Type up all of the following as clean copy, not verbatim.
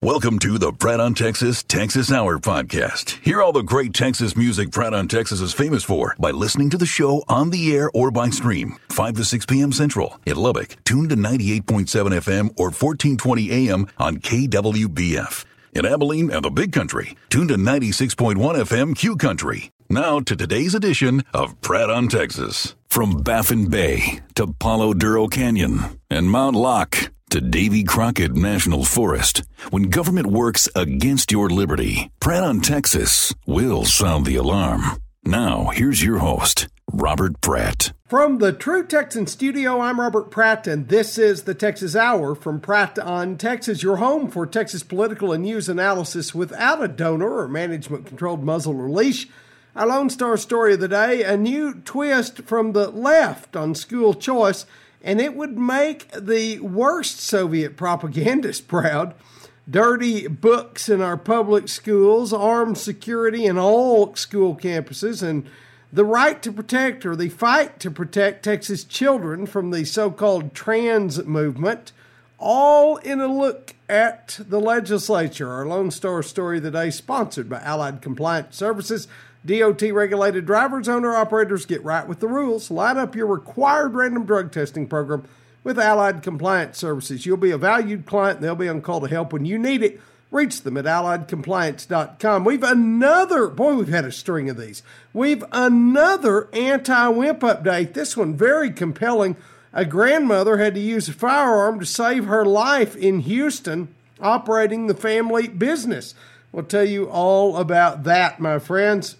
Welcome to the Pratt on Texas Texas Hour podcast. Hear all the great Texas music Pratt on Texas is famous for by listening to the show on the air or by stream. 5 to 6 p.m. Central. In Lubbock, tune to 98.7 FM or 1420 AM on KWBF. In Abilene and the Big Country, tune to 96.1 FM Q Country. Now to today's edition of Pratt on Texas. From Baffin Bay to Palo Duro Canyon and Mount Locke to Davy Crockett National Forest. When government works against your liberty, Pratt on Texas will sound the alarm. Now, here's your host, Robert Pratt. From the True Texan Studio, I'm Robert Pratt, and this is the Texas Hour from Pratt on Texas, your home for Texas political and news analysis without a donor or management-controlled muzzle or leash. Our Lone Star story of the day, a new twist from the left on school choice, and it would make the worst Soviet propagandists proud. Dirty books in our public schools, armed security in all school campuses, and the right to protect or the fight to protect Texas children from the so-called trans movement, all in a look at the legislature. Our Lone Star story of the day, sponsored by Allied Compliance Services. DOT-regulated drivers, owner-operators, get right with the rules. Line up your required random drug testing program with Allied Compliance Services. You'll be a valued client, and they'll be on call to help when you need it. Reach them at AlliedCompliance.com. We've had a string of these. We've another anti-wimp update. This one very compelling. A grandmother had to use a firearm to save her life in Houston, operating the family business. We'll tell you all about that, my friends.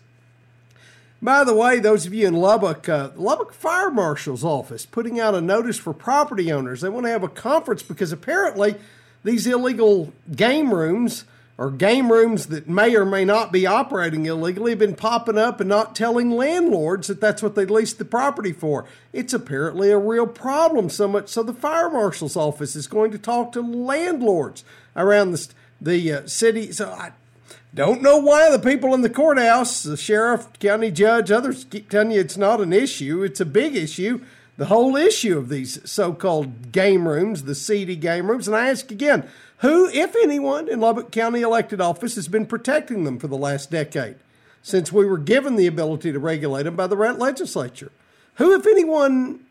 By the way, those of you in Lubbock, Lubbock Fire Marshal's office putting out a notice for property owners. They want to have a conference because apparently these illegal game rooms or game rooms that may or may not be operating illegally have been popping up and not telling landlords that that's what they leased the property for. It's apparently a real problem, so much so the Fire Marshal's office is going to talk to landlords around the city. So I don't know why the people in the courthouse, the sheriff, county judge, others keep telling you it's not an issue. It's a big issue. The whole issue of these so-called game rooms, the seedy game rooms. And I ask again, who, if anyone, in Lubbock County elected office has been protecting them for the last decade since we were given the ability to regulate them by the legislature? Who, if anyone,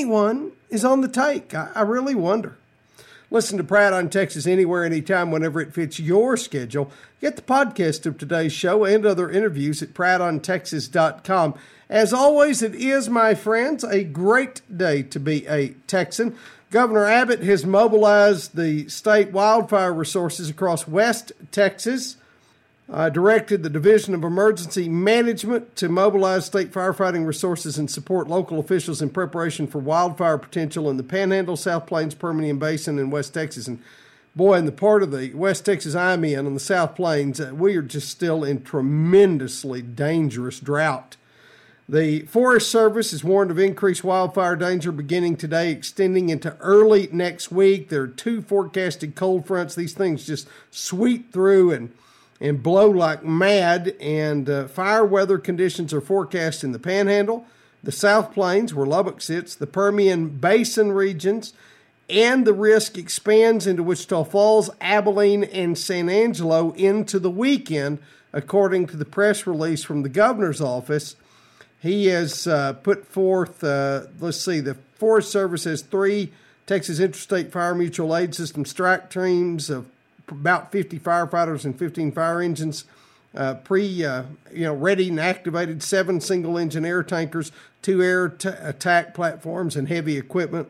is on the take? I really wonder. Listen to Pratt on Texas anywhere, anytime, whenever it fits your schedule. Get the podcast of today's show and other interviews at PrattOnTexas.com. As always, it is, my friends, a great day to be a Texan. Governor Abbott has mobilized the state wildfire resources across West Texas, directed the Division of Emergency Management to mobilize state firefighting resources and support local officials in preparation for wildfire potential in the Panhandle, South Plains, Permian Basin, and West Texas. And boy, in the part of the West Texas I'm in, on the South Plains, we are just still in tremendously dangerous drought. The Forest Service is warned of increased wildfire danger beginning today, extending into early next week. There are 2 forecasted cold fronts. These things just sweep through and blow like mad, and fire weather conditions are forecast in the Panhandle, the South Plains, where Lubbock sits, the Permian Basin regions, and the risk expands into Wichita Falls, Abilene, and San Angelo into the weekend, according to the press release from the governor's office. He has put forth, the Forest Service has 3 Texas Interstate Fire Mutual Aid System strike teams of about 50 firefighters and 15 fire engines, ready and activated, 7 single-engine air tankers, 2 air attack platforms, and heavy equipment.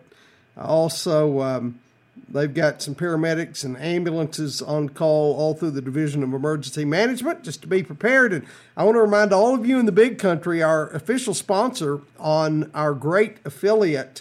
Also, they've got some paramedics and ambulances on call all through the Division of Emergency Management, just to be prepared. And I want to remind all of you in the Big Country, our official sponsor on our great affiliate,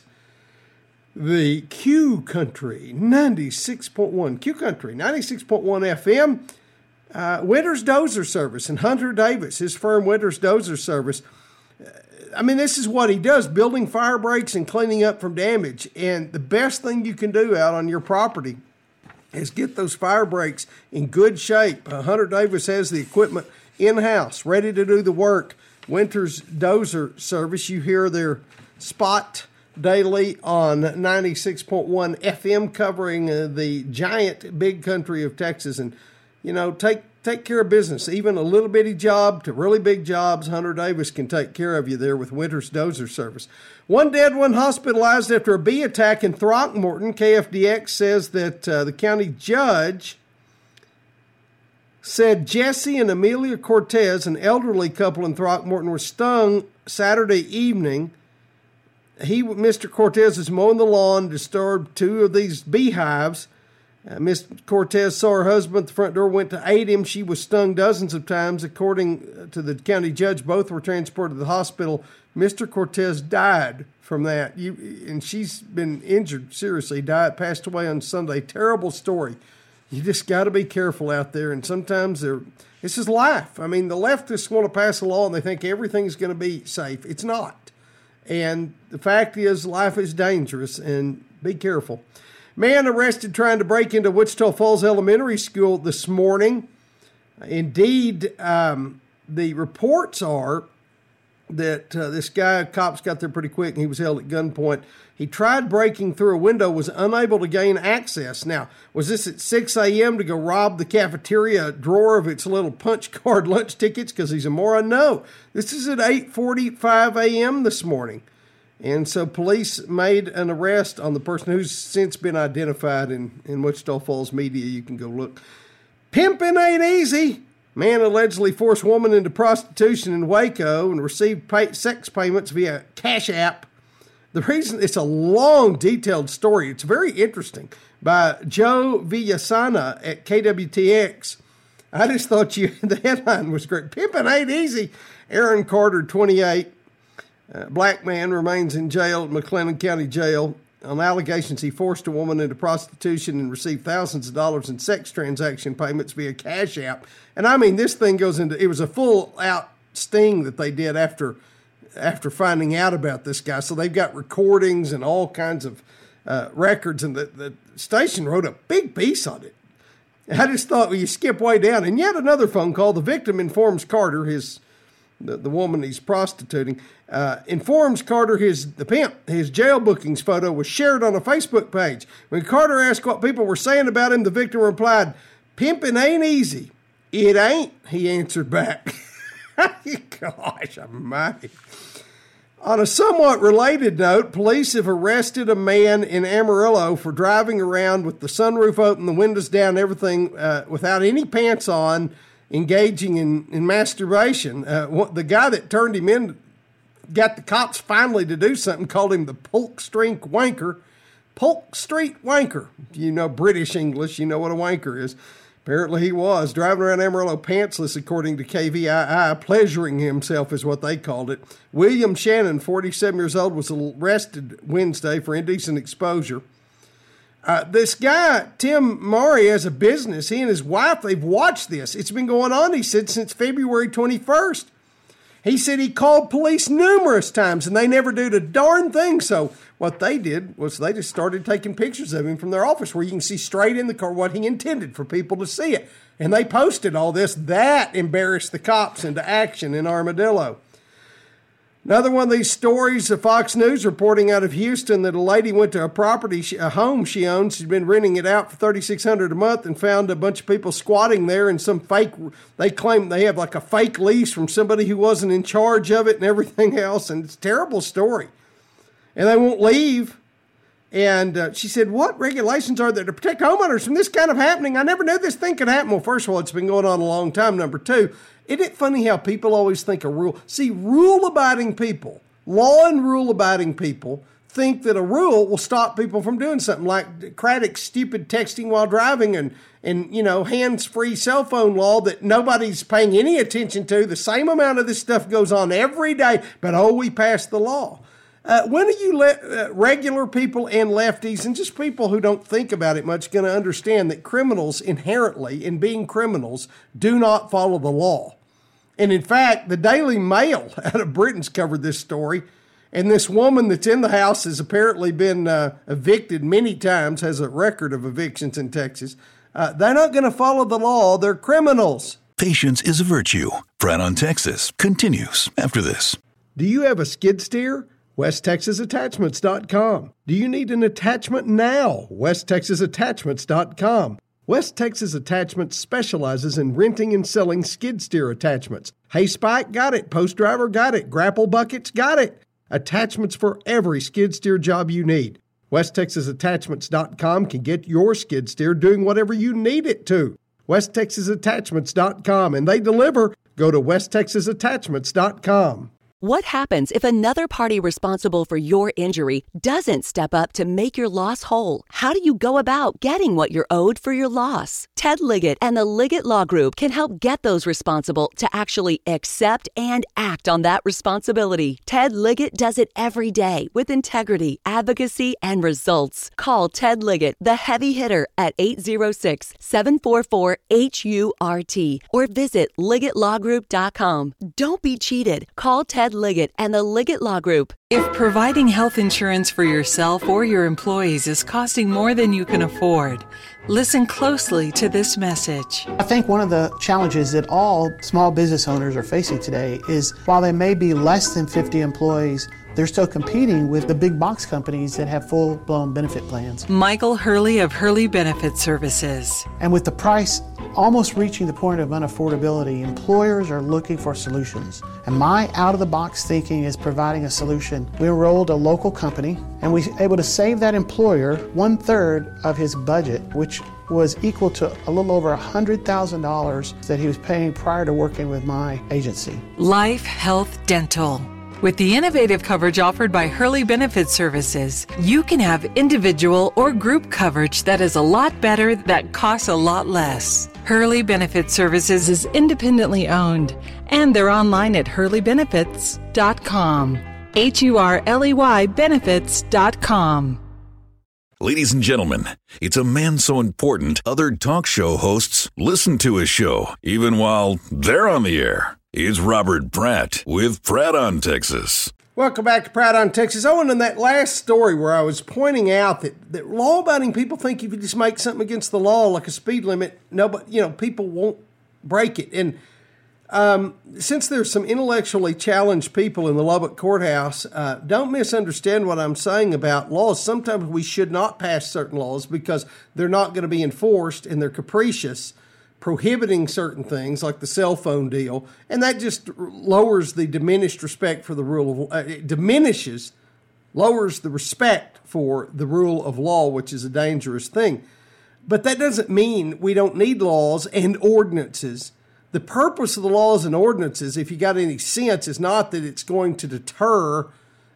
the Q Country 96.1, Q Country 96.1 FM, Winters Dozer Service, and Hunter Davis, his firm Winters Dozer Service. This is what he does, building fire breaks and cleaning up from damage. And the best thing you can do out on your property is get those fire breaks in good shape. Hunter Davis has the equipment in-house, ready to do the work. Winters Dozer Service, you hear their spot daily on 96.1 FM, covering the giant big country of Texas. And, take care of business. Even a little bitty job to really big jobs, Hunter Davis can take care of you there with Winter's Dozer Service. One dead, one hospitalized after a bee attack in Throckmorton. KFDX says that the county judge said Jesse and Amelia Cortez, an elderly couple in Throckmorton, were stung Saturday evening. Mr. Cortez was mowing the lawn, disturbed two of these beehives. Miss Cortez saw her husband at the front door, went to aid him. She was stung dozens of times. According to the county judge, both were transported to the hospital. Mr. Cortez died from that, and she's been injured seriously, passed away on Sunday. Terrible story. You just got to be careful out there, and sometimes this is life. I mean, the leftists want to pass a law, and they think everything's going to be safe. It's not. And the fact is, life is dangerous, and be careful. Man arrested trying to break into Wichita Falls Elementary School this morning. Indeed, the reports are that this guy, cops got there pretty quick, and he was held at gunpoint. He tried breaking through a window, was unable to gain access. Now, was this at 6 a.m. to go rob the cafeteria drawer of its little punch card lunch tickets because he's a moron? No. This is at 8:45 a.m. this morning. And so police made an arrest on the person who's since been identified in Wichita Falls media. You can go look. Pimping ain't easy. Man allegedly forced woman into prostitution in Waco and received sex payments via Cash App. The reason, it's a long, detailed story. It's very interesting, by Joe Villasana at KWTX. I just thought the headline was great. Pimping ain't easy. Aaron Carter, 28. Black man remains in jail at McLennan County Jail on allegations he forced a woman into prostitution and received thousands of dollars in sex transaction payments via Cash App. And I mean, this thing goes into, it was a full-out sting that they did after finding out about this guy. So they've got recordings and all kinds of records, and the station wrote a big piece on it. I just thought, well, you skip way down. And yet another phone call. The victim informs Carter, the woman he's prostituting, informs Carter the pimp, his jail bookings photo was shared on a Facebook page. When Carter asked what people were saying about him, the victim replied, "Pimping ain't easy." "It ain't," he answered back. Gosh almighty. On a somewhat related note, police have arrested a man in Amarillo for driving around with the sunroof open, the windows down, everything, without any pants on, engaging in masturbation. The guy that turned him in got the cops finally to do something, called him the Polk Street Wanker. Polk Street Wanker. If you know British English, you know what a wanker is. Apparently he was driving around Amarillo pantsless, according to KVII, pleasuring himself is what they called it. William Shannon, 47 years old, was arrested Wednesday for indecent exposure. This guy, Tim Murray, has a business. He and his wife, they've watched this. It's been going on, he said, since February 21st. He said he called police numerous times, and they never did a darn thing. So what they did was they just started taking pictures of him from their office where you can see straight in the car what he intended for people to see it. And they posted all this. That embarrassed the cops into action in Armadillo. Another one of these stories, of Fox News reporting out of Houston that a lady went to a home she owns. She'd been renting it out for $3,600 a month and found a bunch of people squatting there in some they claim they have like a fake lease from somebody who wasn't in charge of it and everything else. And it's a terrible story. And they won't leave. And she said, what regulations are there to protect homeowners from this kind of happening? I never knew this thing could happen. Well, first of all, it's been going on a long time. Number two, isn't it funny how people always think a rule? See, rule-abiding people, law and rule-abiding people, think that a rule will stop people from doing something like Craddock's stupid texting while driving and hands-free cell phone law that nobody's paying any attention to. The same amount of this stuff goes on every day, but we passed the law. When are you regular people and lefties and just people who don't think about it much going to understand that criminals inherently, in being criminals, do not follow the law? And in fact, the Daily Mail out of Britain's covered this story. And this woman that's in the house has apparently been evicted many times, has a record of evictions in Texas. They're not going to follow the law. They're criminals. Patience is a virtue. Pratt on Texas continues after this. Do you have a skid steer? WestTexasAttachments.com. Do you need an attachment now? WestTexasAttachments.com. West Texas Attachments specializes in renting and selling skid steer attachments. Hay spike, got it. Post driver, got it. Grapple buckets, got it. Attachments for every skid steer job you need. WestTexasAttachments.com can get your skid steer doing whatever you need it to. WestTexasAttachments.com, and they deliver. Go to WestTexasAttachments.com. What happens if another party responsible for your injury doesn't step up to make your loss whole? How do you go about getting what you're owed for your loss? Ted Liggett and the Liggett Law Group can help get those responsible to actually accept and act on that responsibility. Ted Liggett does it every day with integrity, advocacy, and results. Call Ted Liggett, the heavy hitter, at 806-744-HURT or visit LiggettLawGroup.com. Don't be cheated. Call Ted Liggett and the Liggett Law Group. If providing health insurance for yourself or your employees is costing more than you can afford, listen closely to this message. I think one of the challenges that all small business owners are facing today is while they may be less than 50 employees, they're still competing with the big box companies that have full-blown benefit plans. Michael Hurley of Hurley Benefit Services. And with the price almost reaching the point of unaffordability, employers are looking for solutions. And my out-of-the-box thinking is providing a solution. We enrolled a local company, and we were able to save that employer 1/3 of his budget, which was equal to a little over $100,000 that he was paying prior to working with my agency. Life Health Dental. With the innovative coverage offered by Hurley Benefit Services, you can have individual or group coverage that is a lot better, that costs a lot less. Hurley Benefit Services is independently owned, and they're online at hurleybenefits.com. HURLEY benefits.com. Ladies and gentlemen, it's a man so important other talk show hosts listen to his show, even while they're on the air. It's Robert Pratt with Pratt on Texas. Welcome back to Pratt on Texas. Oh, and in that last story where I was pointing out that law-abiding people think if you just make something against the law, like a speed limit, people won't break it. And since there's some intellectually challenged people in the Lubbock courthouse, don't misunderstand what I'm saying about laws. Sometimes we should not pass certain laws because they're not going to be enforced and they're capricious, prohibiting certain things like the cell phone deal, and that just lowers the diminished respect for the rule of lowers the respect for the rule of law, which is a dangerous thing. But that doesn't mean we don't need laws and ordinances. The purpose of the laws and ordinances, if you got any sense, is not that it's going to deter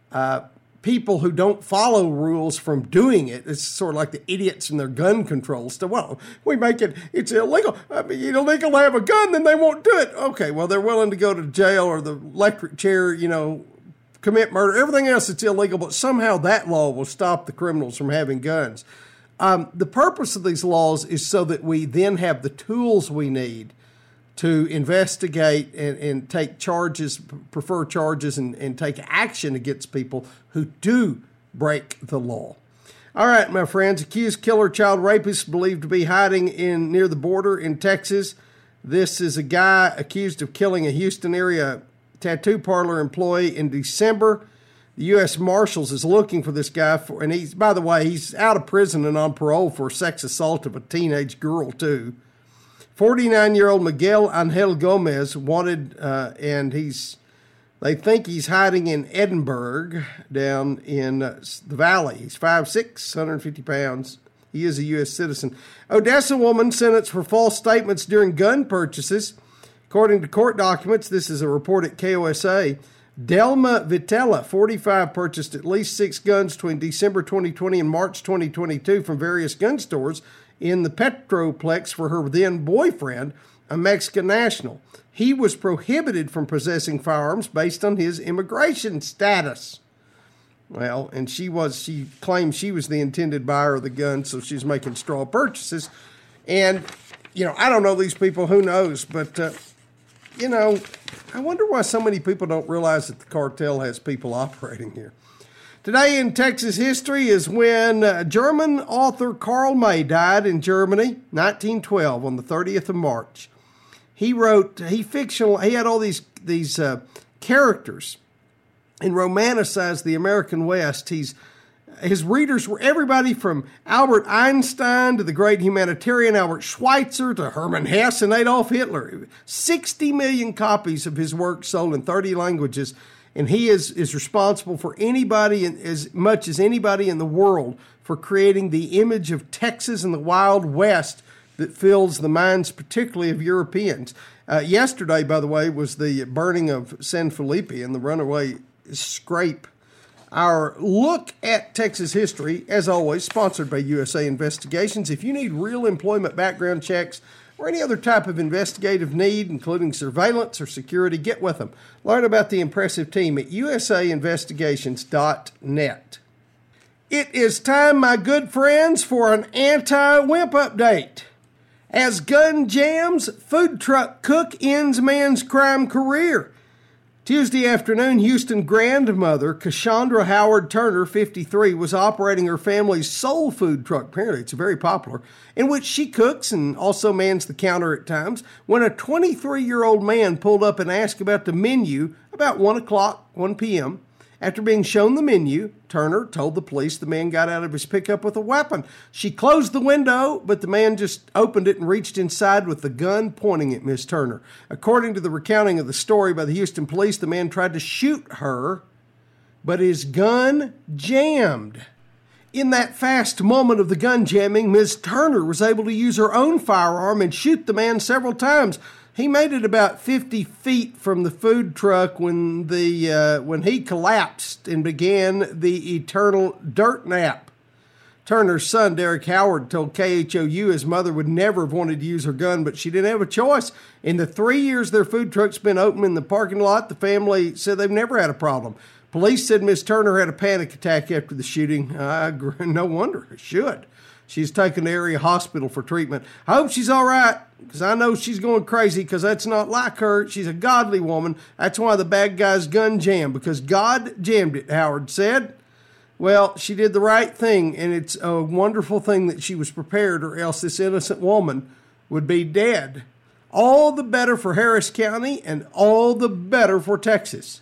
people who don't follow rules from doing it. It's sort of like the idiots in their gun control stuff. Well, we make it's illegal. I mean, it's illegal to have a gun, then they won't do it. Okay, well, they're willing to go to jail or the electric chair, commit murder, everything else that's illegal, but somehow that law will stop the criminals from having guns. The purpose of these laws is so that we then have the tools we need to investigate and take charges, prefer charges, and take action against people who do break the law. All right, my friends, accused killer child rapist believed to be hiding near the border in Texas. This is a guy accused of killing a Houston area tattoo parlor employee in December. The U.S. Marshals is looking for this guy and he's, by the way, he's out of prison and on parole for sex assault of a teenage girl too. 49-year-old Miguel Angel Gomez wanted, and they think he's hiding in Edinburgh down in the valley. He's 5'6", 150 pounds. He is a U.S. citizen. Odessa woman sentenced for false statements during gun purchases. According to court documents, this is a report at KOSA, Delma Vitella, 45, purchased at least 6 guns between December 2020 and March 2022 from various gun stores in the Petroplex for her then boyfriend, a Mexican national. He was prohibited from possessing firearms based on his immigration status. Well, and she claimed she was the intended buyer of the gun, so she's making straw purchases. And, I don't know these people, who knows, but, I wonder why so many people don't realize that the cartel has people operating here. Today in Texas history is when German author Karl May died in Germany, 1912, on the 30th of March. He had all these characters and romanticized the American West. His readers were everybody from Albert Einstein to the great humanitarian Albert Schweitzer to Hermann Hesse and Adolf Hitler. 60 million copies of his work sold in 30 languages, and he is responsible for anybody, as much as anybody in the world, for creating the image of Texas and the Wild West that fills the minds particularly of Europeans. Yesterday, by the way, was the burning of San Felipe and the runaway scrape. Our look at Texas history, as always, sponsored by USA Investigations. If you need real employment background checks or any other type of investigative need, including surveillance or security, get with them. Learn about the impressive team at usainvestigations.net. It is time, my good friends, for an anti-wimp update. As gun jams, food truck cook ends man's crime career. Tuesday afternoon, Houston grandmother Cassandra Howard Turner, 53, was operating her family's soul food truck. Apparently, it's very popular, in which she cooks and also mans the counter at times, when a 23-year-old man pulled up and asked about the menu about 1 p.m. After being shown the menu, Turner told the police the man got out of his pickup with a weapon. She closed the window, but the man just opened it and reached inside with the gun pointing at Miss Turner. According to the recounting of the story by the Houston police, the man tried to shoot her, but his gun jammed. In that fast moment of the gun jamming, Ms. Turner was able to use her own firearm and shoot the man several times. He made it about 50 feet from the food truck when he collapsed and began the eternal dirt nap. Turner's son, Derek Howard, told KHOU his mother would never have wanted to use her gun, but she didn't have a choice. In the 3 years their food truck's been open in the parking lot, the family said they've never had a problem. Police said Miss Turner had a panic attack after the shooting. No wonder, it should. She's taken to area hospital for treatment. I hope she's all right, because I know she's going crazy, because that's not like her. She's a godly woman. That's why the bad guy's gun jammed, because God jammed it, Howard said. Well, she did the right thing, and it's a wonderful thing that she was prepared, or else this innocent woman would be dead. All the better for Harris County, and all the better for Texas.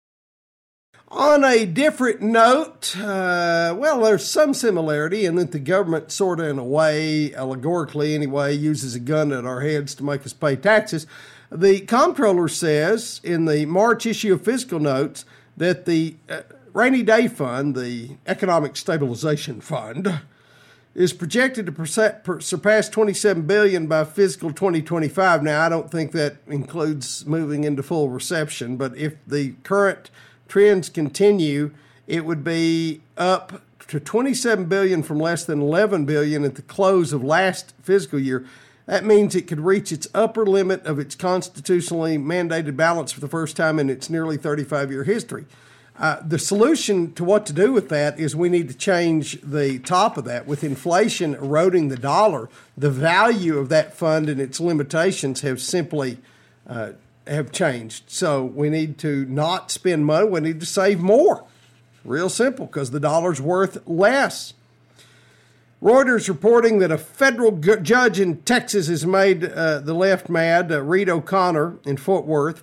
On a different note, there's some similarity in that the government sort of, in a way, allegorically anyway, uses a gun at our heads to make us pay taxes. The comptroller says in the March issue of Fiscal Notes that the Rainy Day Fund, the Economic Stabilization Fund, is projected to surpass $27 billion by fiscal 2025. Now, I don't think that includes moving into full recession, but if the current trends continue, it would be up to $27 billion from less than $11 billion at the close of last fiscal year. That means it could reach its upper limit of its constitutionally mandated balance for the first time in its nearly 35-year history. The solution to what to do with that is we need to change the top of that. With inflation eroding the dollar, the value of that fund and its limitations have simply have changed. So we need to not spend money. We need to save more. Real simple, because the dollar's worth less. Reuters reporting that a federal judge in Texas has made the left mad. Reed O'Connor in Fort Worth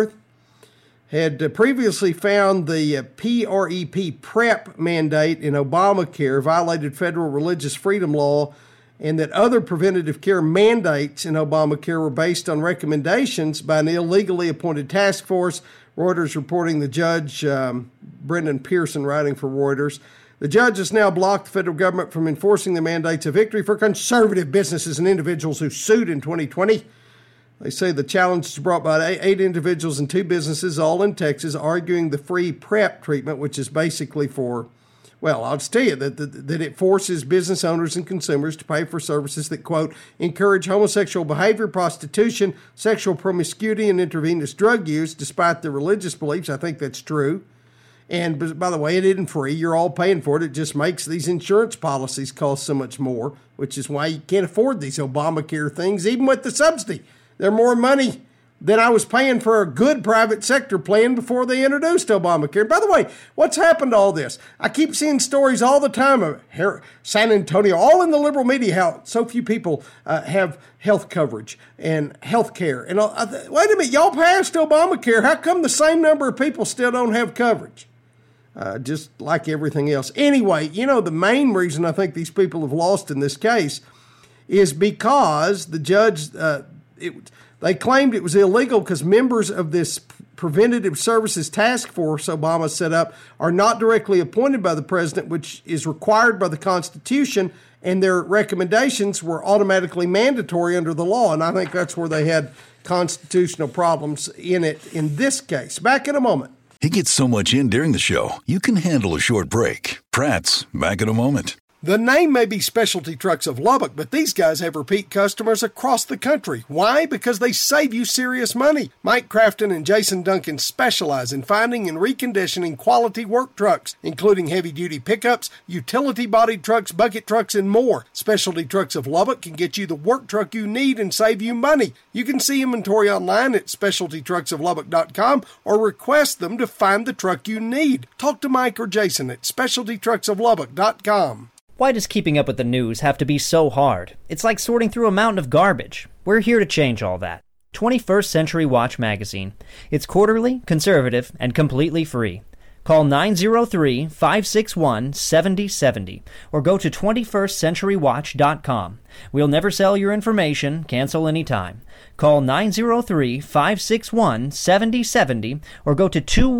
had previously found the PrEP mandate in Obamacare violated federal religious freedom law, and that other preventative care mandates in Obamacare were based on recommendations by an illegally appointed task force. Reuters reporting the judge, Brendan Pearson, writing for Reuters. The judge has now blocked the federal government from enforcing the mandates, a victory for conservative businesses and individuals who sued in 2020. They say the challenge is brought by 8 individuals and 2 businesses, all in Texas, arguing the free PrEP treatment, which is basically for, well, I'll just tell you that it forces business owners and consumers to pay for services that, quote, encourage homosexual behavior, prostitution, sexual promiscuity, and intravenous drug use, despite their religious beliefs. I think that's true. And by the way, it isn't free. You're all paying for it. It just makes these insurance policies cost so much more, which is why you can't afford these Obamacare things, even with the subsidy. They're more money than I was paying for a good private sector plan before they introduced Obamacare. By the way, what's happened to all this? I keep seeing stories all the time of San Antonio, all in the liberal media, how so few people have health coverage and health care. And wait a minute, y'all passed Obamacare. How come the same number of people still don't have coverage? Just like everything else. Anyway, the main reason I think these people have lost in this case is because the judge, they claimed it was illegal because members of this Preventative Services Task Force Obama set up are not directly appointed by the president, which is required by the Constitution, and their recommendations were automatically mandatory under the law. And I think that's where they had constitutional problems in it in this case. Back in a moment. He gets so much in during the show, you can handle a short break. Pratt's back in a moment. The name may be Specialty Trucks of Lubbock, but these guys have repeat customers across the country. Why? Because they save you serious money. Mike Crafton and Jason Duncan specialize in finding and reconditioning quality work trucks, including heavy-duty pickups, utility-bodied trucks, bucket trucks, and more. Specialty Trucks of Lubbock can get you the work truck you need and save you money. You can see inventory online at specialtytrucksoflubbock.com or request them to find the truck you need. Talk to Mike or Jason at specialtytrucksoflubbock.com. Why does keeping up with the news have to be so hard? It's like sorting through a mountain of garbage. We're here to change all that. 21st Century Watch Magazine. It's quarterly, conservative, and completely free. Call 903-561-7070 or go to 21stcenturywatch.com. We'll never sell your information. Cancel anytime. Call 903-561-7070 or go to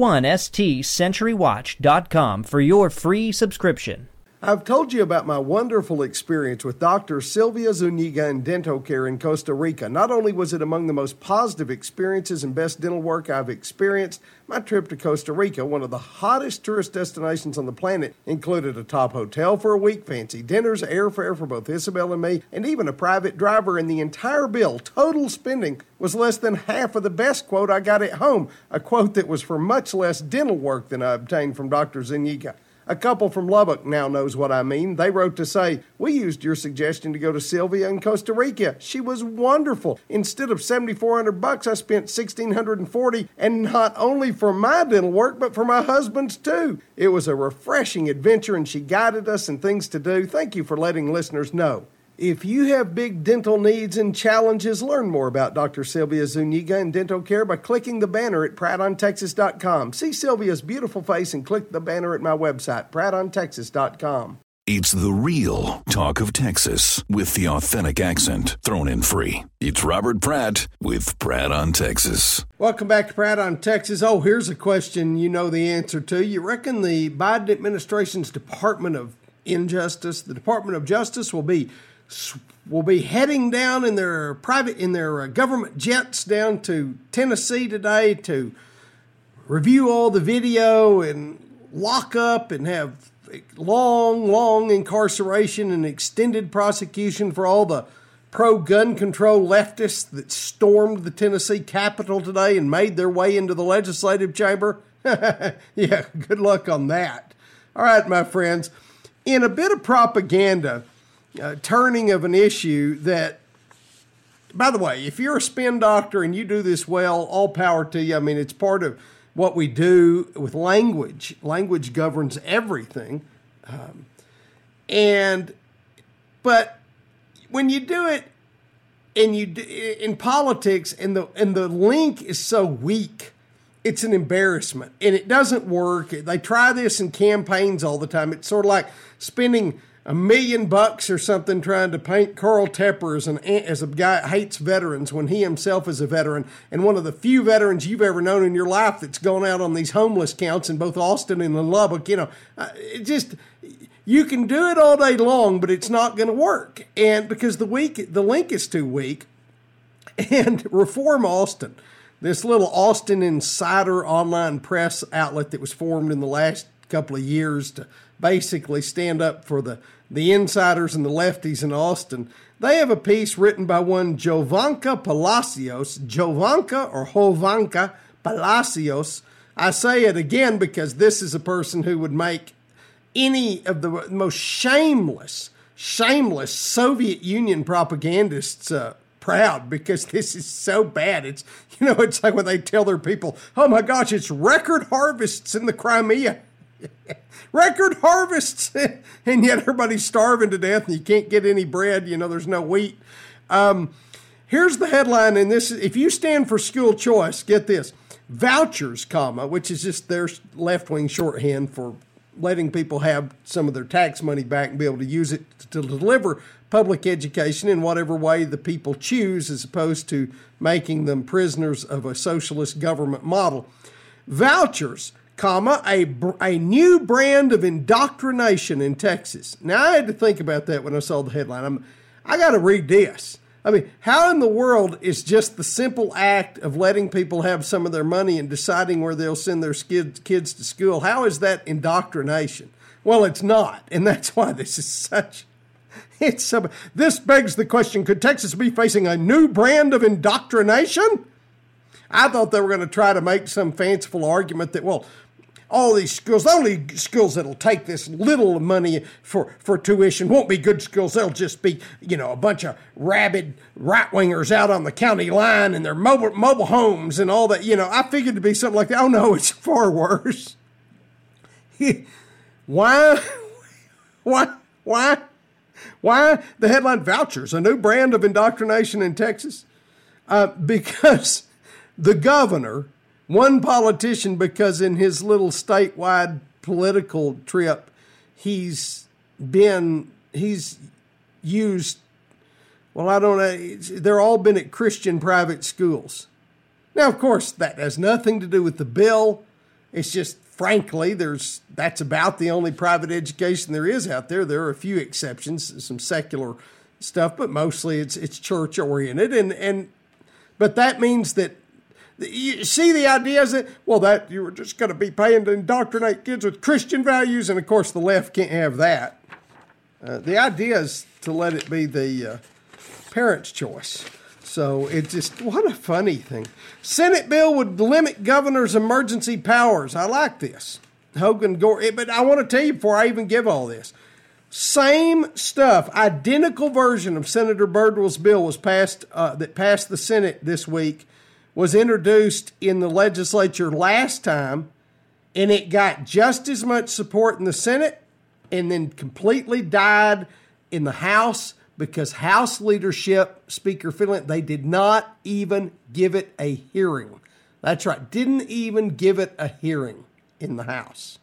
21stcenturywatch.com for your free subscription. I've told you about my wonderful experience with Dr. Sylvia Zuniga in dental care in Costa Rica. Not only was it among the most positive experiences and best dental work I've experienced, my trip to Costa Rica, one of the hottest tourist destinations on the planet, included a top hotel for a week, fancy dinners, airfare for both Isabel and me, and even a private driver. And the entire bill, total spending, was less than half of the best quote I got at home, a quote that was for much less dental work than I obtained from Dr. Zuniga. A couple from Lubbock now knows what I mean. They wrote to say, "We used your suggestion to go to Sylvia in Costa Rica. She was wonderful. Instead of $7,400, I spent $1,640, and not only for my dental work, but for my husband's too. It was a refreshing adventure, and she guided us in things to do. Thank you for letting listeners know." If you have big dental needs and challenges, learn more about Dr. Sylvia Zuniga and dental care by clicking the banner at PrattOnTexas.com. See Sylvia's beautiful face and click the banner at my website, PrattOnTexas.com. It's the real talk of Texas with the authentic accent thrown in free. It's Robert Pratt with Pratt on Texas. Welcome back to Pratt on Texas. Oh, here's a question you know the answer to. You reckon the Biden administration's Department of Injustice, the Department of Justice, will be heading down in their government jets down to Tennessee today to review all the video and lock up and have long incarceration and extended prosecution for all the pro-gun control leftists that stormed the Tennessee Capitol today and made their way into the legislative chamber? Yeah, good luck on that. All right, my friends, in a bit of propaganda, turning of an issue that, by the way, if you're a spin doctor and you do this well, all power to you. I mean, it's part of what we do with language. Language governs everything. But when you do it in politics and the link is so weak, it's an embarrassment and it doesn't work. They try this in campaigns all the time. It's sort of like spending $1 million or something trying to paint Carl Tepper as a guy that hates veterans when he himself is a veteran and one of the few veterans you've ever known in your life that's gone out on these homeless counts in both Austin and in Lubbock. You can do it all day long, but it's not going to work. And because the link is too weak. And Reform Austin, this little Austin Insider online press outlet that was formed in the last couple of years to basically stand up for the insiders and the lefties in Austin. They have a piece written by one Jovanka Palacios. Jovanka or Hovanka Palacios. I say it again because this is a person who would make any of the most shameless Soviet Union propagandists proud because this is so bad. It's, it's like when they tell their people, oh my gosh, it's record harvests in the Crimea. Record harvests, and yet everybody's starving to death and you can't get any bread. There's no wheat. Here's the headline in this. If you stand for school choice, get this. Vouchers, which is just their left-wing shorthand for letting people have some of their tax money back and be able to use it to deliver public education in whatever way the people choose, as opposed to making them prisoners of a socialist government model. Vouchers, a new brand of indoctrination in Texas. Now, I had to think about that when I saw the headline. I got to read this. I mean, how in the world is just the simple act of letting people have some of their money and deciding where they'll send their kids to school, how is that indoctrination? Well, it's not, and that's why this is this begs the question, could Texas be facing a new brand of indoctrination? I thought they were going to try to make some fanciful argument that, well, all these schools, the only schools that'll take this little money for tuition won't be good schools. They'll just be, a bunch of rabid right-wingers out on the county line in their mobile homes and all that. I figured it'd be something like that. Oh, no, it's far worse. Why? The headline, Vouchers, a new brand of indoctrination in Texas? Because the governor, one politician, because in his little statewide political trip, he's used, well, I don't know, they're all been at Christian private schools. Now, of course, that has nothing to do with the bill. It's just, frankly, that's about the only private education there is out there. There are a few exceptions, some secular stuff, but mostly it's church oriented. But that means that, you see, the idea is that, that you were just going to be paying to indoctrinate kids with Christian values, and of course the left can't have that. The idea is to let it be the parents' choice. So it's just, what a funny thing. Senate bill would limit governor's emergency powers. I like this. Hogan Gore, but I want to tell you before I even give all this. Same stuff, identical version of Senator Birdwell's bill was passed, that passed the Senate this week, was introduced in the legislature last time, and it got just as much support in the Senate and then completely died in the House because House leadership, Speaker Finland, they did not even give it a hearing. That's right, didn't even give it a hearing in the House.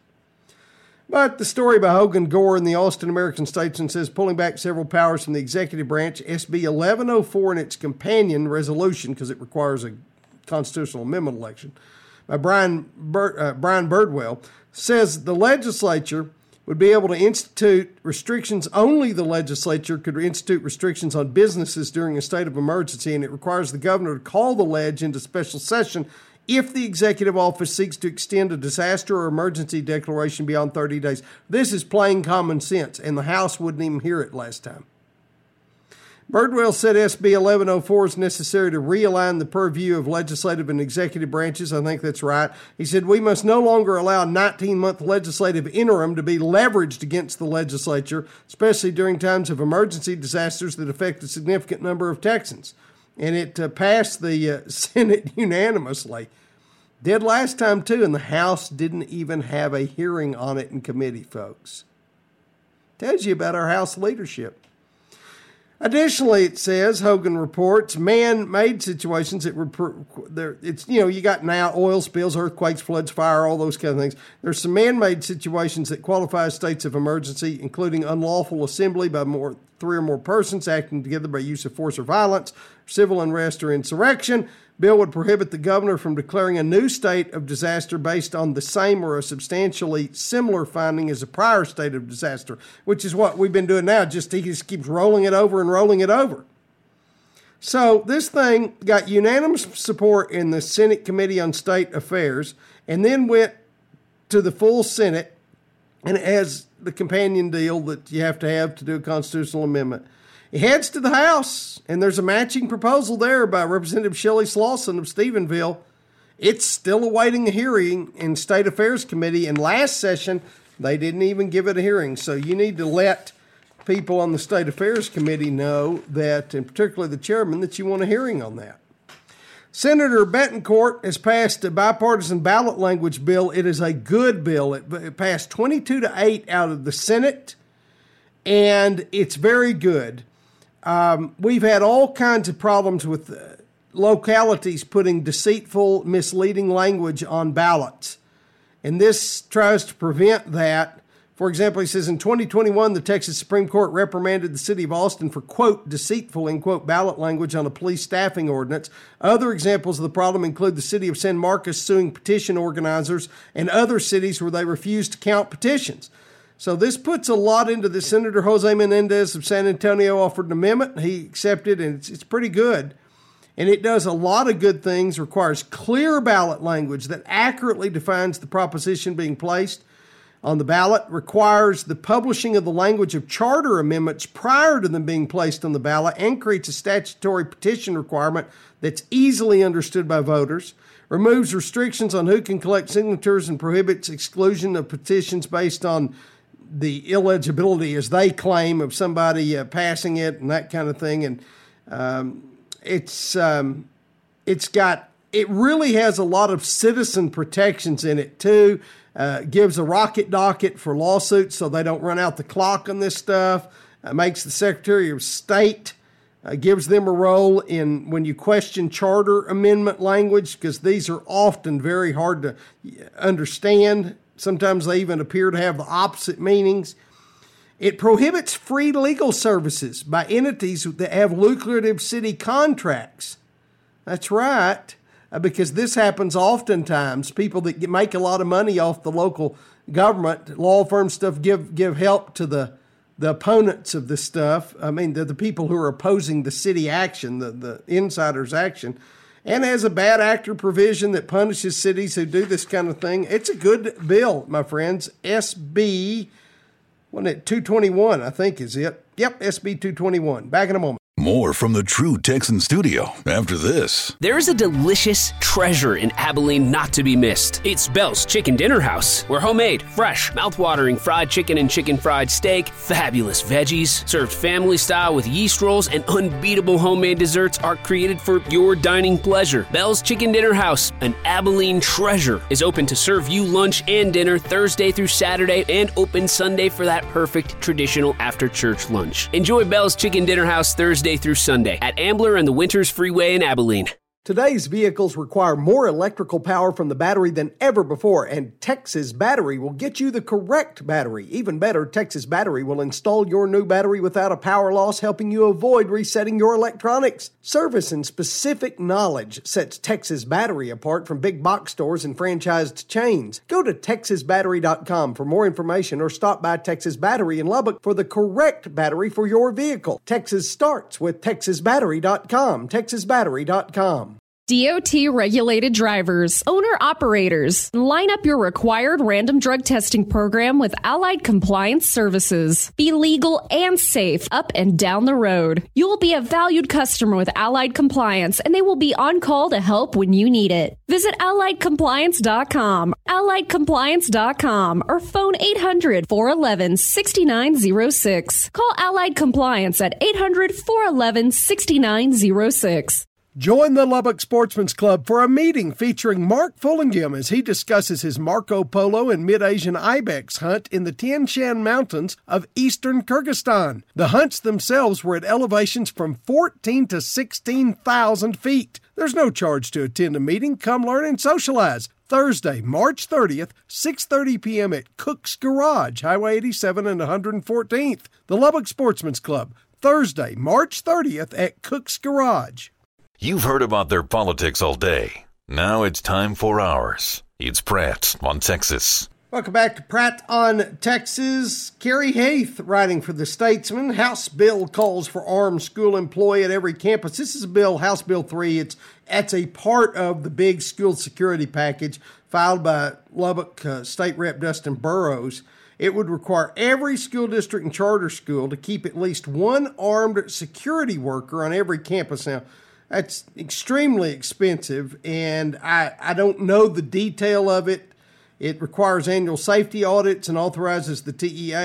But the story by Hogan Gore in the Austin American-Statesman says, pulling back several powers from the executive branch, SB 1104 and its companion resolution, because it requires a constitutional amendment election, by Brian Birdwell, says the legislature would be able to institute restrictions. Only the legislature could institute restrictions on businesses during a state of emergency, and it requires the governor to call the ledge into special session if the executive office seeks to extend a disaster or emergency declaration beyond 30 days. This is plain common sense, and the House wouldn't even hear it last time. Birdwell said SB 1104 is necessary to realign the purview of legislative and executive branches. I think that's right. He said, we must no longer allow a 19-month legislative interim to be leveraged against the legislature, especially during times of emergency disasters that affect a significant number of Texans. And it passed the Senate unanimously. Did last time, too, and the House didn't even have a hearing on it in committee, folks. Tells you about our House leadership. Additionally, it says, Hogan reports, man-made situations, you got now oil spills, earthquakes, floods, fire, all those kind of things. There's some man-made situations that qualify as states of emergency, including unlawful assembly by three or more persons acting together by use of force or violence, civil unrest or insurrection. Bill would prohibit the governor from declaring a new state of disaster based on the same or a substantially similar finding as a prior state of disaster, which is what we've been doing now. He just keeps rolling it over and rolling it over. So this thing got unanimous support in the Senate Committee on State Affairs and then went to the full Senate, and it has the companion deal that you have to do a constitutional amendment. It heads to the House, and there's a matching proposal there by Representative Shelley Slauson of Stephenville. It's still awaiting a hearing in State Affairs Committee, and last session, they didn't even give it a hearing. So you need to let people on the State Affairs Committee know that, and particularly the chairman, that you want a hearing on that. Senator Betancourt has passed a bipartisan ballot language bill. It is a good bill. It passed 22-8 out of the Senate, and it's very good. We've had all kinds of problems with localities putting deceitful, misleading language on ballots, and this tries to prevent that. For example, he says, in 2021, the Texas Supreme Court reprimanded the city of Austin for, quote, deceitful, end quote, ballot language on a police staffing ordinance. Other examples of the problem include the city of San Marcos suing petition organizers and other cities where they refused to count petitions. So this puts a lot into this. Senator Jose Menendez of San Antonio offered an amendment. He accepted, and it's pretty good. And it does a lot of good things, requires clear ballot language that accurately defines the proposition being placed on the ballot, requires the publishing of the language of charter amendments prior to them being placed on the ballot, and creates a statutory petition requirement that's easily understood by voters, removes restrictions on who can collect signatures, and prohibits exclusion of petitions based on the illegibility, as they claim, of somebody passing it and that kind of thing. And it really has a lot of citizen protections in it too. Gives a rocket docket for lawsuits so they don't run out the clock on this stuff. Makes the Secretary of State, gives them a role in when you question charter amendment language, because these are often very hard to understand. Sometimes they even appear to have the opposite meanings. It prohibits free legal services by entities that have lucrative city contracts. That's right. Because this happens oftentimes. People that make a lot of money off the local government, law firm stuff, give help to the opponents of this stuff. I mean, the people who are opposing the city action, the insiders' action, and has a bad actor provision that punishes cities who do this kind of thing. It's a good bill, my friends. SB, wasn't it 221, I think is it. Yep, SB 221. Back in a moment. More from the True Texan Studio after this. There's a delicious treasure in Abilene not to be missed. It's Bell's Chicken Dinner House, where homemade, fresh, mouth-watering fried chicken and chicken fried steak, fabulous veggies, served family style with yeast rolls, and unbeatable homemade desserts are created for your dining pleasure. Bell's Chicken Dinner House, an Abilene treasure, is open to serve you lunch and dinner Thursday through Saturday, and open Sunday for that perfect traditional after-church lunch. Enjoy Bell's Chicken Dinner House Thursday through Sunday at Ambler and the Winters Freeway in Abilene. Today's vehicles require more electrical power from the battery than ever before, and Texas Battery will get you the correct battery. Even better, Texas Battery will install your new battery without a power loss, helping you avoid resetting your electronics. Service and specific knowledge sets Texas Battery apart from big box stores and franchised chains. Go to TexasBattery.com for more information, or stop by Texas Battery in Lubbock for the correct battery for your vehicle. Texas starts with TexasBattery.com. TexasBattery.com. DOT-regulated drivers, owner-operators, line up your required random drug testing program with Allied Compliance Services. Be legal and safe up and down the road. You will be a valued customer with Allied Compliance, and they will be on call to help when you need it. Visit AlliedCompliance.com, AlliedCompliance.com, or phone 800-411-6906. Call Allied Compliance at 800-411-6906. Join the Lubbock Sportsman's Club for a meeting featuring Mark Fullingham as he discusses his Marco Polo and Mid-Asian Ibex hunt in the Tian Shan Mountains of eastern Kyrgyzstan. The hunts themselves were at elevations from 14 to 16,000 feet. There's no charge to attend a meeting. Come learn and socialize. Thursday, March 30th, 6:30 p.m. at Cook's Garage, Highway 87 and 114th. The Lubbock Sportsman's Club, Thursday, March 30th at Cook's Garage. You've heard about their politics all day. Now it's time for ours. It's Pratt on Texas. Welcome back to Pratt on Texas. Kerry Haith writing for The Statesman. House bill calls for armed school employee at every campus. This is a bill, House Bill 3. It's a part of the big school security package filed by Lubbock State Rep Dustin Burrows. It would require every school district and charter school to keep at least one armed security worker on every campus. Now, that's extremely expensive, and I don't know the detail of it. It requires annual safety audits and authorizes the TEA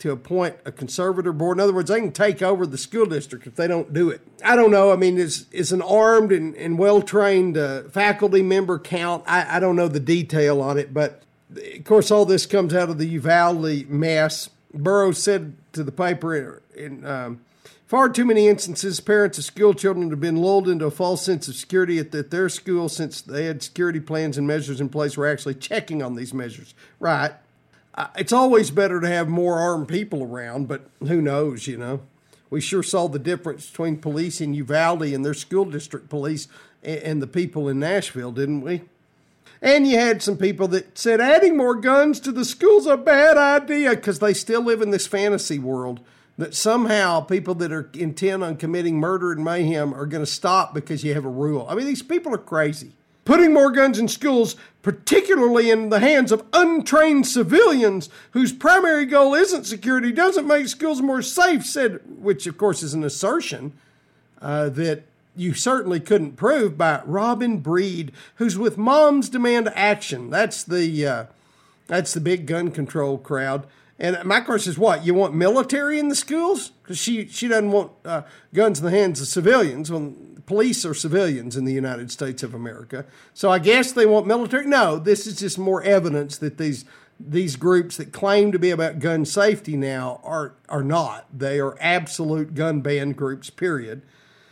to appoint a conservator board. In other words, they can take over the school district if they don't do it. I don't know. I mean, is an armed and well-trained faculty member count? I don't know the detail on it, but of course, all this comes out of the Uvalde mess. Burrows said to the paper in far too many instances, parents of school children have been lulled into a false sense of security at their school since they had security plans and measures in place. We're actually checking on these measures. Right. It's always better to have more armed people around, but who knows, you know. We sure saw the difference between police in Uvalde and their school district police and the people in Nashville, didn't we? And you had some people that said adding more guns to the school's a bad idea because they still live in this fantasy world that somehow people that are intent on committing murder and mayhem are going to stop because you have a rule. I mean, these people are crazy. Putting more guns in schools, particularly in the hands of untrained civilians whose primary goal isn't security, doesn't make schools more safe, said, which of course is an assertion that you certainly couldn't prove, by Robin Breed, who's with Moms Demand Action. That's the big gun control crowd. And my question is, what, you want military in the schools? Because she doesn't want guns in the hands of civilians. Well, police are civilians in the United States of America. So I guess they want military. No, this is just more evidence that these groups that claim to be about gun safety now are not. They are absolute gun ban groups, period.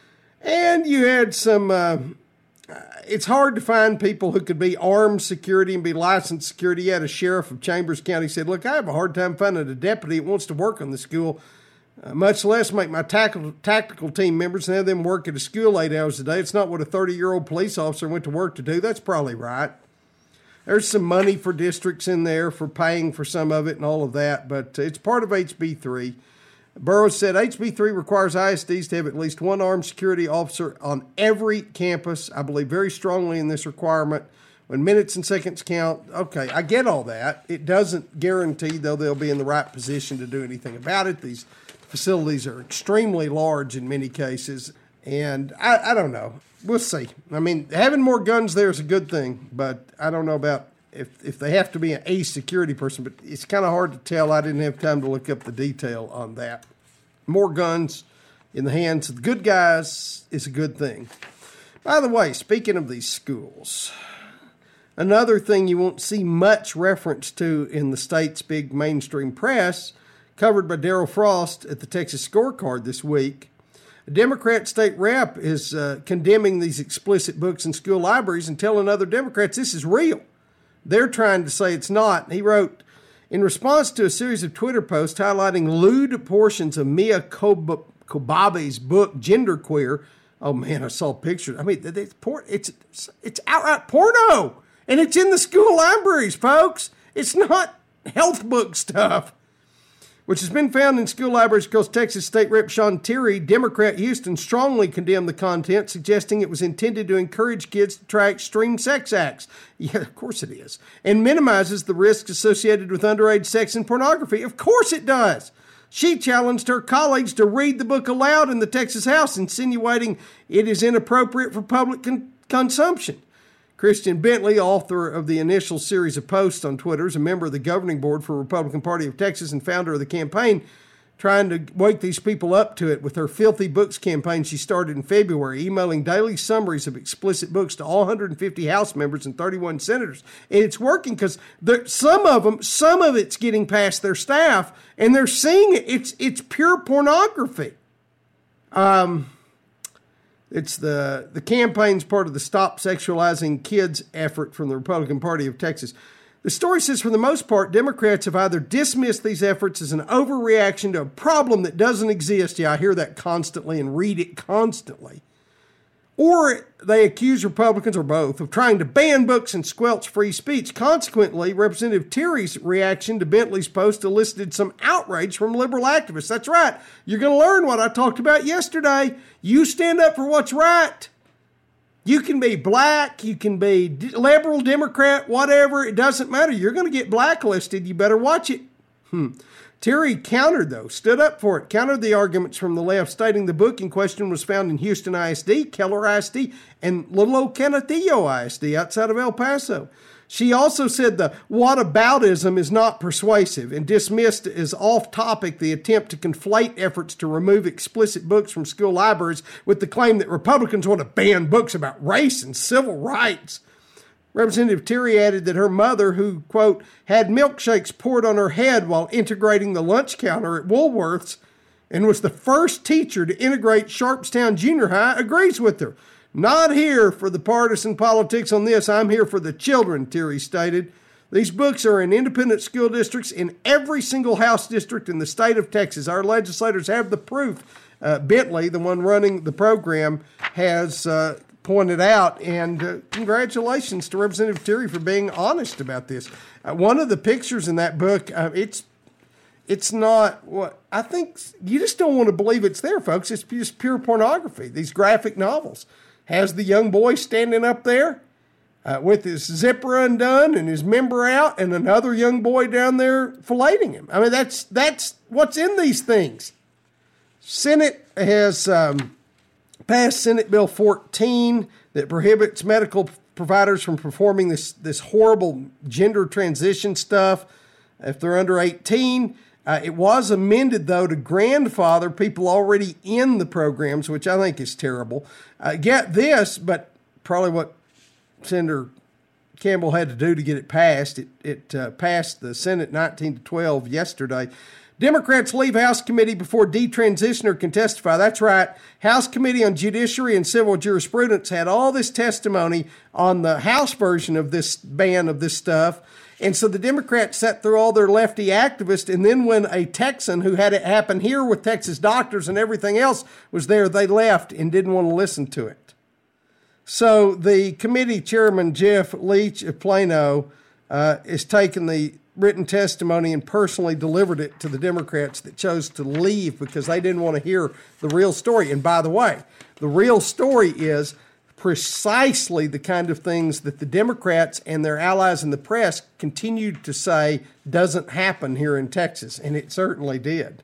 And you had some... it's hard to find people who could be armed security and be licensed security. You had a sheriff of Chambers County said, look, I have a hard time finding a deputy that wants to work on the school, much less make my tactical team members and have them work at a school 8 hours a day. It's not what a 30-year-old police officer went to work to do. That's probably right. There's some money for districts in there for paying for some of it and all of that, but it's part of HB 3. Burrows said HB 3 requires ISDs to have at least one armed security officer on every campus. I believe very strongly in this requirement. When minutes and seconds count, okay, I get all that. It doesn't guarantee, though, they'll be in the right position to do anything about it. These facilities are extremely large in many cases, and I don't know. We'll see. I mean, having more guns there is a good thing, but I don't know about if they have to be a security person, but it's kind of hard to tell. I didn't have time to look up the detail on that. More guns in the hands of the good guys is a good thing. By the way, speaking of these schools, another thing you won't see much reference to in the state's big mainstream press, covered by Darryl Frost at the Texas Scorecard this week. A Democrat state rep is condemning these explicit books in school libraries and telling other Democrats this is real. They're trying to say it's not. He wrote, in response to a series of Twitter posts highlighting lewd portions of Mia Kobabe's book, Genderqueer. Oh, man, I saw pictures. I mean, it's outright porno, and it's in the school libraries, folks. It's not health book stuff, which has been found in school libraries because Texas State Rep Sean Terry, Democrat Houston, strongly condemned the content, suggesting it was intended to encourage kids to try extreme sex acts. Yeah, of course it is. And minimizes the risks associated with underage sex and pornography. Of course it does. She challenged her colleagues to read the book aloud in the Texas House, insinuating it is inappropriate for public consumption. Christian Bentley, author of the initial series of posts on Twitter, is a member of the governing board for the Republican Party of Texas and founder of the campaign, trying to wake these people up to it with her Filthy Books campaign she started in February, emailing daily summaries of explicit books to all 150 House members and 31 senators. And it's working because some of it's getting past their staff, and they're seeing it. It's pure pornography. It's the campaign's part of the Stop Sexualizing Kids effort from the Republican Party of Texas. The story says, for the most part, Democrats have either dismissed these efforts as an overreaction to a problem that doesn't exist. Yeah, I hear that constantly and read it constantly. Or they accuse Republicans, or both, of trying to ban books and squelch free speech. Consequently, Representative Terry's reaction to Bentley's post elicited some outrage from liberal activists. That's right. You're going to learn what I talked about yesterday. You stand up for what's right. You can be black, you can be liberal, Democrat, whatever. It doesn't matter. You're going to get blacklisted. You better watch it. Terry countered, though, stood up for it, countered the arguments from the left, stating the book in question was found in Houston ISD, Keller ISD, and Little Old Canutillo ISD outside of El Paso. She also said the whataboutism is not persuasive and dismissed as off-topic the attempt to conflate efforts to remove explicit books from school libraries with the claim that Republicans want to ban books about race and civil rights. Representative Terry added that her mother, who, quote, had milkshakes poured on her head while integrating the lunch counter at Woolworth's and was the first teacher to integrate Sharpstown Junior High, agrees with her. Not here for the partisan politics on this. I'm here for the children, Terry stated. These books are in independent school districts in every single House district in the state of Texas. Our legislators have the proof. Bentley, the one running the program, has pointed out, and congratulations to Representative Terry for being honest about this. One of the pictures in that book, it's not what I think. You just don't want to believe it's there, folks. It's just pure pornography. These graphic novels has the young boy standing up there with his zipper undone and his member out, and another young boy down there filleting him. I mean, that's what's in these things. Senate has passed Senate Bill 14 that prohibits medical providers from performing this horrible gender transition stuff if they're under 18. It was amended, though, to grandfather people already in the programs, which I think is terrible. Get this, but probably what Senator Campbell had to do to get it passed. It passed the Senate 19-12 yesterday. Democrats leave House committee before detransitioner can testify. That's right. House Committee on Judiciary and Civil Jurisprudence had all this testimony on the House version of this ban of this stuff. And so the Democrats sat through all their lefty activists, and then when a Texan who had it happen here with Texas doctors and everything else was there, they left and didn't want to listen to it. So the committee chairman, Jeff Leach of Plano, has taken the written testimony and personally delivered it to the Democrats that chose to leave because they didn't want to hear the real story. And by the way, the real story is precisely the kind of things that the Democrats and their allies in the press continued to say doesn't happen here in Texas, and it certainly did.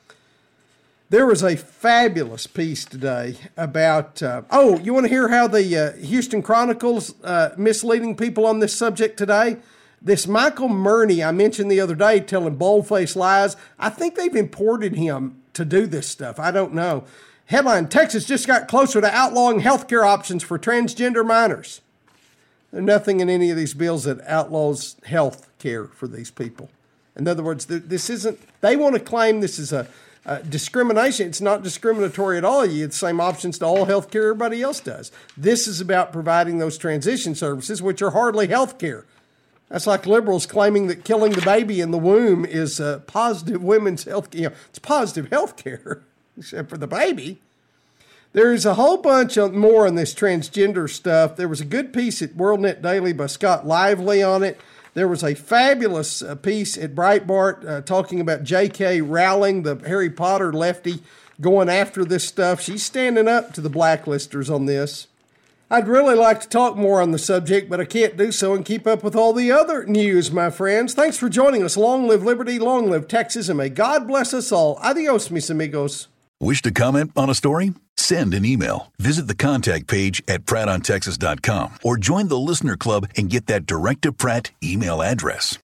There was a fabulous piece today about, you want to hear how the Houston Chronicle's misleading people on this subject today? This Michael Murney I mentioned the other day telling bold-faced lies, I think they've imported him to do this stuff. I don't know. Headline, Texas just got closer to outlawing health care options for transgender minors. There's nothing in any of these bills that outlaws health care for these people. In other words, this isn't, they want to claim this is a discrimination. It's not discriminatory at all. You have the same options to all health care everybody else does. This is about providing those transition services, which are hardly health care. That's like liberals claiming that killing the baby in the womb is positive women's health care. It's positive health care. Except for the baby. There's a whole bunch more on this transgender stuff. There was a good piece at WorldNet Daily by Scott Lively on it. There was a fabulous piece at Breitbart talking about J.K. Rowling, the Harry Potter lefty, going after this stuff. She's standing up to the blacklisters on this. I'd really like to talk more on the subject, but I can't do so and keep up with all the other news, my friends. Thanks for joining us. Long live liberty, long live Texas, and may God bless us all. Adios, mis amigos. Wish to comment on a story? Send an email. Visit the contact page at PrattOnTexas.com or join the Listener Club and get that direct-to-Pratt email address.